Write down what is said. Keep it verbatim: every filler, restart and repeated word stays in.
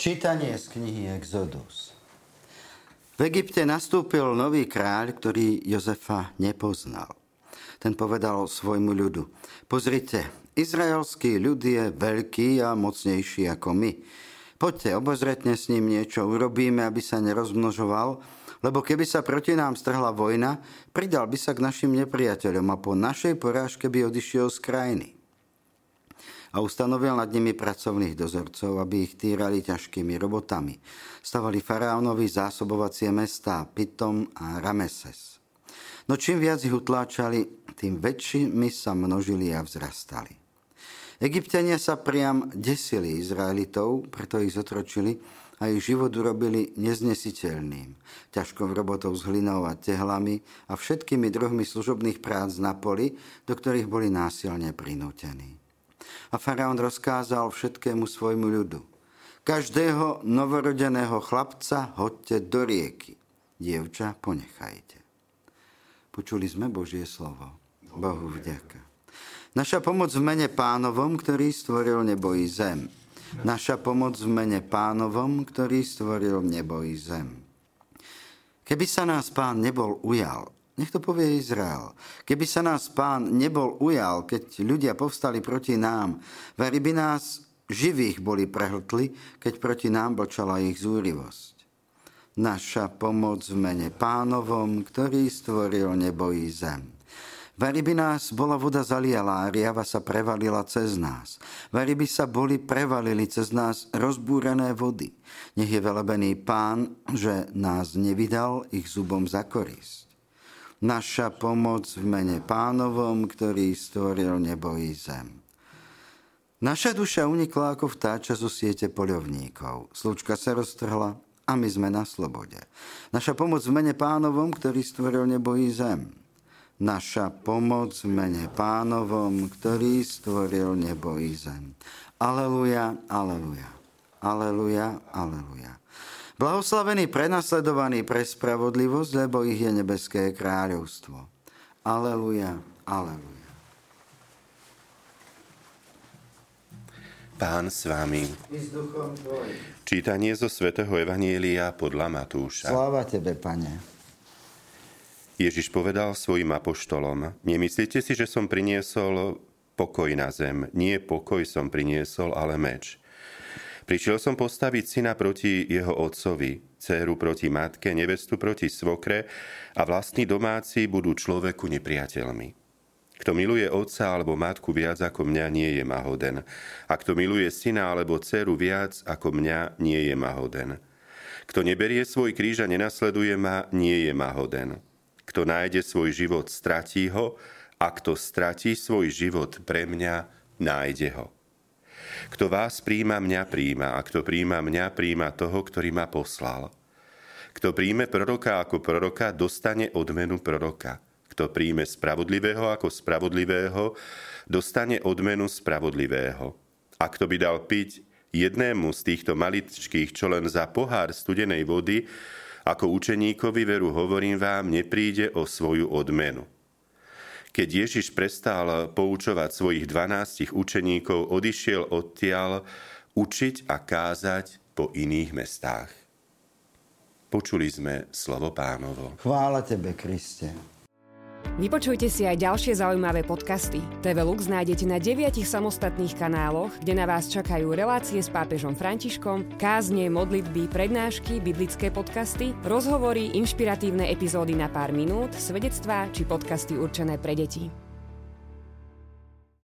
Čítanie z knihy Exodus. V Egypte nastúpil nový kráľ, ktorý Jozefa nepoznal. Ten povedal svojmu ľudu: Pozrite, izraelský ľud je veľký a mocnejší ako my. Poďte, obozretne s ním niečo urobíme, aby sa nerozmnožoval, lebo keby sa proti nám strhla vojna, pridal by sa k našim nepriateľom a po našej porážke by odišiel z krajiny. A ustanovil nad nimi pracovných dozorcov, aby ich týrali ťažkými robotami. Stavali faraónovi zásobovacie mestá Pitom a Rameses. No čím viac ich utláčali, tým väčšími sa množili a vzrastali. Egypťania sa priam desili Izraelitov, preto ich zotročili a ich život urobili neznesiteľným. Ťažkou robotou s hlinou a tehlami a všetkými druhmi služobných prác na poli, do ktorých boli násilne prinútení. A faraón rozkázal všetkému svojmu ľudu: každého novorodeného chlapca hoďte do rieky, dievča ponechajte. Počuli sme Božie slovo. Bohu vďaka. Naša pomoc v mene Pánovom, ktorý stvoril nebo i zem. Naša pomoc v mene Pánovom, ktorý stvoril nebo i zem. Keby sa nás Pán nebol ujal, nech to povie Izrael. Keby sa nás Pán nebol ujal, keď ľudia povstali proti nám, vari by nás živých boli prehltli, keď proti nám bočala ich zúrivosť. Naša pomoc v mene Pánovom, ktorý stvoril nebo i zem. Vari by nás bola voda zaliala a riava sa prevalila cez nás. Vari by sa boli prevalili cez nás rozbúrené vody. Nech je velebený Pán, že nás nevydal ich zubom za korisť. Naša pomoc v mene Pánovom, ktorý stvoril nebo i zem. Naša duša unikla ako vtáča zo siete poľovníkov. Slučka sa roztrhla a my sme na slobode. Naša pomoc v mene Pánovom, ktorý stvoril nebo i zem. Naša pomoc v mene Pánovom, ktorý stvoril nebo i zem. Aleluja, aleluja, aleluja, aleluja. Blahoslavení prenasledovaní pre spravodlivosť, lebo ich je nebeské kráľovstvo. Aleluja, aleluja. Pán s vami. I s duchom tvojim. Čítanie zo svätého Evanjelia podľa Matúša. Sláva tebe, Pane. Ježiš povedal svojim apoštolom: Nemyslíte si, že som priniesol pokoj na zem. Nie pokoj som priniesol, ale meč. Prišiel som postaviť syna proti jeho otcovi, dcéru proti matke, nevestu proti svokre a vlastní domáci budú človeku nepriateľmi. Kto miluje otca alebo matku viac ako mňa, nie je ma hoden. A kto miluje syna alebo dcéru viac ako mňa, nie je ma hoden. Kto neberie svoj kríž a nenasleduje ma, nie je ma hoden. Kto nájde svoj život, stratí ho, a kto stratí svoj život pre mňa, nájde ho. Kto vás príjma, mňa príjma, a kto príjma mňa, príjma toho, ktorý ma poslal. Kto príjme proroka ako proroka, dostane odmenu proroka. Kto príjme spravodlivého ako spravodlivého, dostane odmenu spravodlivého. A kto by dal piť jednému z týchto maličkých, čo len za pohár studenej vody, ako učeníkovi, veru hovorím vám, nepríde o svoju odmenu. Keď Ježiš prestal poučovať svojich dvanástich učeníkov, odišiel odtiaľ učiť a kázať po iných mestách. Počuli sme slovo Pánovo. Chvála tebe, Kriste. Vypočujte si aj ďalšie zaujímavé podcasty. té vé Lux nájdete na deviatich samostatných kanáloch, kde na vás čakajú relácie s pápežom Františkom, kázne, modlitby, prednášky, biblické podcasty, rozhovory, inšpiratívne epizódy na pár minút, svedectvá či podcasty určené pre deti.